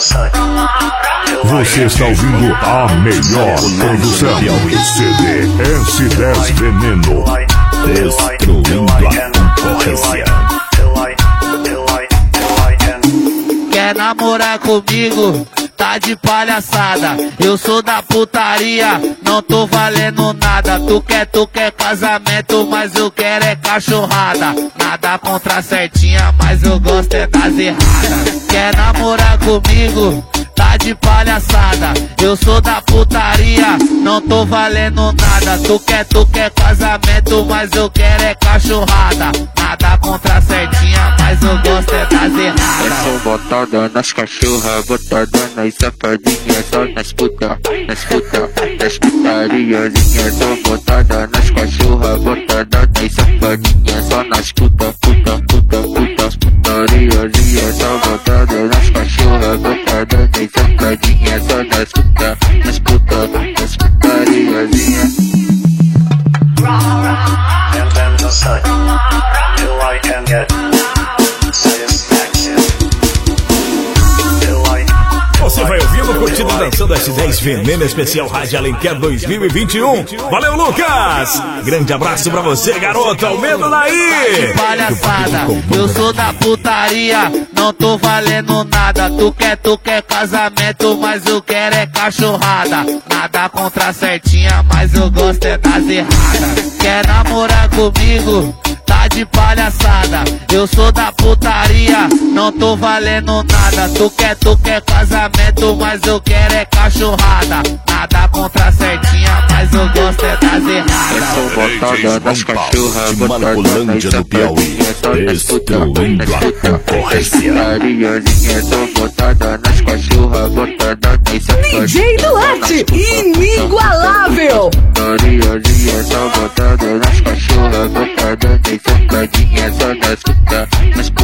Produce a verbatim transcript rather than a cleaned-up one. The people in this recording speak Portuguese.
Você está ouvindo a melhor produção C D S dez Veneno, destruindo a concorrência. Quer namorar comigo? Tá de palhaçada, eu sou da putaria, não tô valendo nada. Tu quer, tu quer casamento, mas eu quero é cachorrada. Nada contra a certinha, mas eu gosto é das erradas. Quer namorar comigo? Tá de palhaçada, eu sou da putaria, não tô valendo nada. Tu quer, tu quer casamento, mas eu quero é cachorrada. Nada contra a certinha, mas eu gosto é das erradas. Eu sou botada nas cachorras, botada nas safadinhas, só nas puta, nas puta, nas putariazinhas. Sou botada nas cachorras, botada nas safadinhas, só nas puta, puta, puta, puta, putariazinhas. Sou botada nas cachorras, botada nas safadinhas, só nas puta, nas puta, nas putariazinhas. And then the sun, till I can get satisfaction. Till I Você vai ouvindo, curtindo e dançando S dez Veneno Especial Rádio Alenquer dois mil e vinte e um. Valeu, Lucas! Grande abraço pra você, garoto. Aumenta daí! Palhaçada, eu sou da putaria, não tô valendo nada. Tu quer, tu quer casamento, mas eu quero é cachorrada. Nada contra a certinha, mas eu gosto é das erradas. Quer namorar comigo? Tá de palhaçada, eu sou da putaria, não tô valendo nada. Tu quer, tu quer casamento, mas eu quero é cachorrada. Nada contra a certinha, mas eu gosto é das erradas. Eu sou botada nas cachorras, botada nas safadinhas, só nas puta, nas puta, nas putariazinhas. Sou botada nas cachorras, botada nas safadinhas, D J Duarte, inigualável. Putariazinhas, sou botada nas cachorras, botada nas safadinhas, só nas puta, nas puta.